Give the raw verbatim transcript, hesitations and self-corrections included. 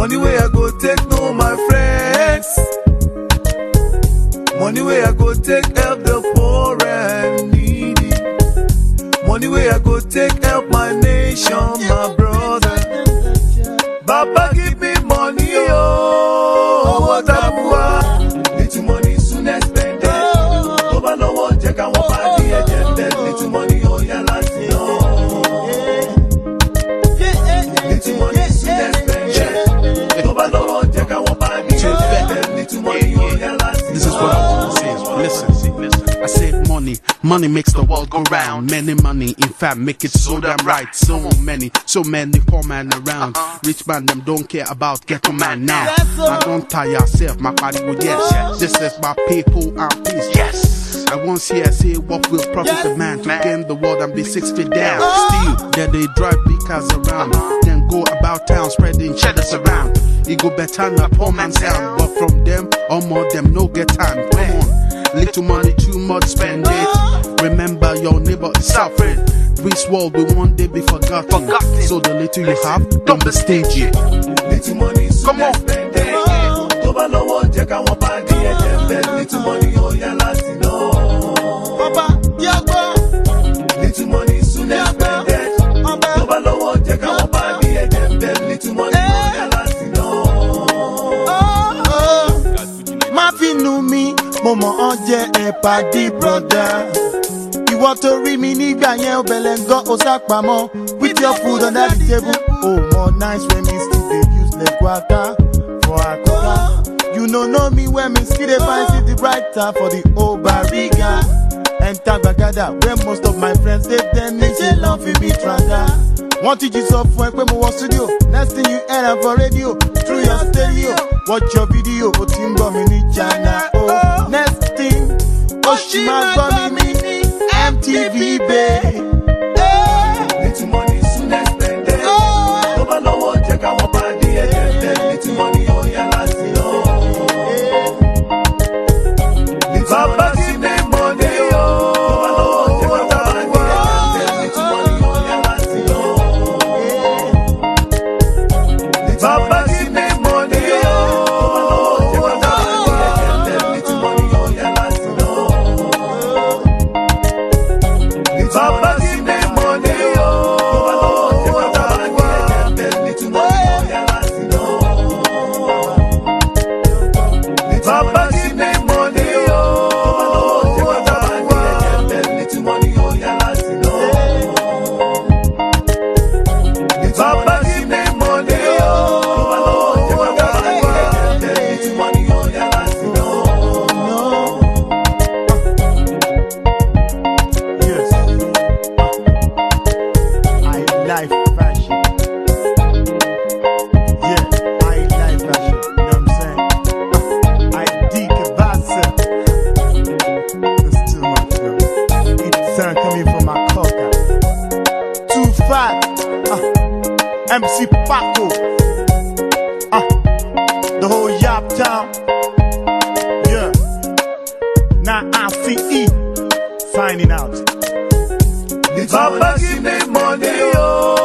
Money where I go take know my friends. Money where I go take help the poor and needy. Money where I go take help my nation, my brother. Baba give me money, oh, what a boy. Little money soon expended. Over no one check and one party agenda. Little money, oh, yeah, last year. Little money soon expended. Over no one check and one party agenda. Little money, oh, yeah, last year. This is what I want to say. Listen, listen. I said money, money makes the world go round. Many money, in fact, make it so damn right. So many, so many poor man around. Rich man, them don't care about ghetto man now. I don't tire yourself, my body will yes. This is my people and peace. Yes. I once hear say what will profit a man to gain the world and be six feet down. Still, there they drive big cars around. Then go about town spreading cheddars around. It go better than a poor man sound. But from them, all more them no get time. Come on. Little money, too much, spend it. Remember your neighbor is suffering. This world will one day be forgotten. forgotten. So the little you have, don't be stingy. Little money, come on, spend it. Over no one check and one party agenda. Little money, oh yeah, last no. Papa, yeah, go. Little money, soon as spend it. Over no one check and one party agenda. Little money, oh yeah, last no. Ma fi nu mi. Momo onje e padi brother. You want to read me nigga yen obelengo osapamo. With your food under the table. Oh, more nice when me still dey use leg waka for akoka. You no know me when me still dey find see the bright time for the old barriga. Enter Bagada where most of my friends they them me say love for me traga. Want to use up when we was studio. Next thing you hear for radio through your stereo. Watch your video, but timbo mini chana. Oh, next thing, Oshima Gomini, M T V Bay. Little money soon as spend it. Over no one check out my body agenda. Little money, oh yeah, last year. Baba give me money, oh. Over no one check out my body agenda. Little money, oh yeah, last year. Baba give me money, oh. Over no one check out my body agenda. Little money, oh yeah, last year. Baba give me money, oh. Over no one check out my body agenda. Little money, oh yeah, last year. Baba give me money, oh. Over no one check out my body agenda. Little money, oh yeah, last year. Baba give me money, oh. Over no one check out my body agenda. Little money, oh yeah, last year. Yes. I like fashion. Yeah, I like fashion. You know what I'm saying? I dig Vasa. That's too much, though. It's uh, coming from my coca. Too fat. Uh, M C Paco. Uh, the whole Yap Town. Yeah. Now I C E. Signing out. Baba give me money, oh.